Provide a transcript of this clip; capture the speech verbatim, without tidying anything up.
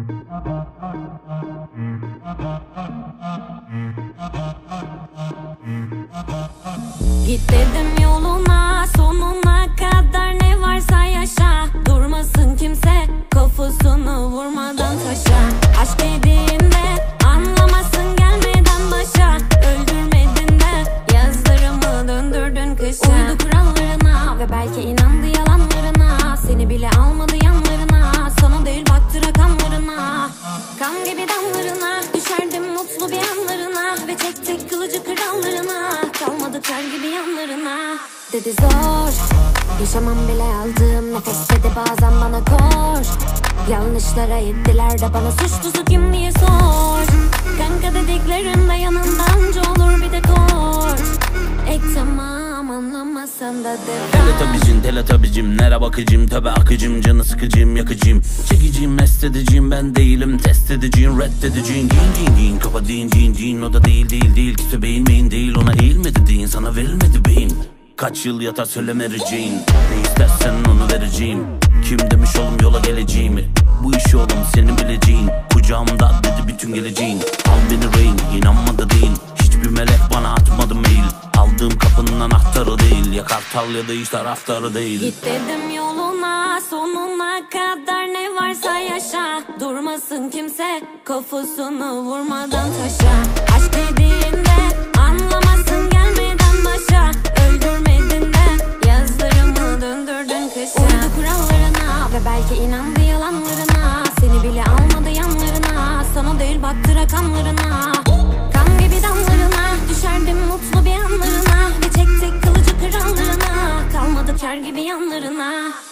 Git dedim yoluna, sonuna kadar ne varsa yaşa. Durmasın kimse kafasını vurmadan taşa. Aşk dediğinde anlamasın gelmeden başa. Öldürmedin de yazlarımı döndürdün kışa. Uydu kurallarına ve belki inandı yalanlarına. Seni bile almadı yanlarına, sana değil baktı rakamlarına. Kan gibi damlarına düşerdim mutlu bir anlarına. Ve tek tek kılıcı krallarına kalmadı kar gibi yanlarına. Dedi zor yaşamam bile aldığım nefes, dedi bazen bana koş. Yanlışlara ettiler de bana suçlusu kim diye sor. Kanka dediklerinde yanında anca olur bir de koş. Ek tamam anlamasan da devam. Teletabicim teletabicim nere bakıcım, tabi akıcım, canı sıkıcım, yakıcım, çekiciyim, mest ediciyim, ben değilim test ediciyim, reddediciyim. Giyin giyin giyin kafa din din din, o da değil değil değil, kimse beğenmeyin değil, ona eğilmedi deyin, sana verilmedi beyin. Kaç yıl yatar söylemereceğin, ne istersen onu vereceğim. Kim demiş oğlum yola geleceğimi, bu iş oğlum senin bileceğin. Kucağımda dedi bütün geleceğin, al beni rehin, inanmadı değil. Hiçbir melek bana atmadı mail, aldığım kapının anahtarı değil. Ya kartal ya da hiç taraftarı değil. Git dedim yoluna, sonuna kadar ne varsa yaşa. Durmasın kimse kafasını vurmadan taşa. Aşk dediğinde anlamasın gelmeden başa. Öldürmedin de yazlarımı döndürdün kışa. Uydu kurallarına ve belki inandı yalanlarına. Seni bile almadı yanlarına, sana değil baktı rakamlarına. Kan gibi damlarına düşerdim mutlu bir anlarına. Ve tek tek kılıcı krallarına kalmadı kar gibi yanlarına.